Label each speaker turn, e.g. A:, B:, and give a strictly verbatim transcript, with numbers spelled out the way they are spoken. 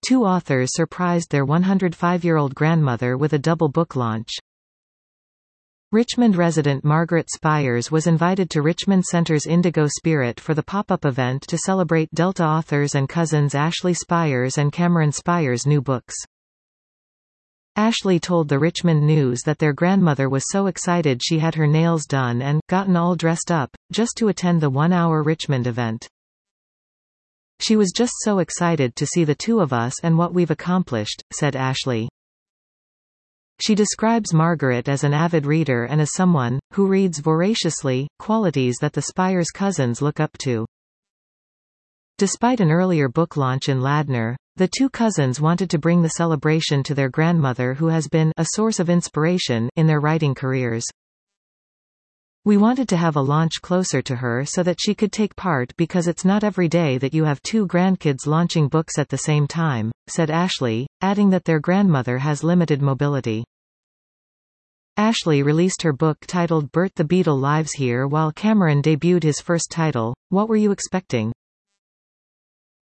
A: Two authors surprised their one hundred five-year-old grandmother with a double book launch. Richmond resident Margaret Spires was invited to Richmond Center's Indigo Spirit for the pop-up event to celebrate Delta authors and cousins Ashley Spires and Cameron Spires' new books. Ashley told the Richmond News that their grandmother was so excited she had her nails done and gotten all dressed up, just to attend the one-hour Richmond event. "She was just so excited to see the two of us and what we've accomplished," said Ashley. She describes Margaret as an avid reader and as someone who reads voraciously, qualities that the Spires cousins look up to. Despite an earlier book launch in Ladner, the two cousins wanted to bring the celebration to their grandmother, who has been a source of inspiration in their writing careers. "We wanted to have a launch closer to her so that she could take part, because it's not every day that you have two grandkids launching books at the same time," said Ashley, adding that their grandmother has limited mobility. Ashley released her book titled Bert the Beetle Lives Here, while Cameron debuted his first title, What Were You Expecting?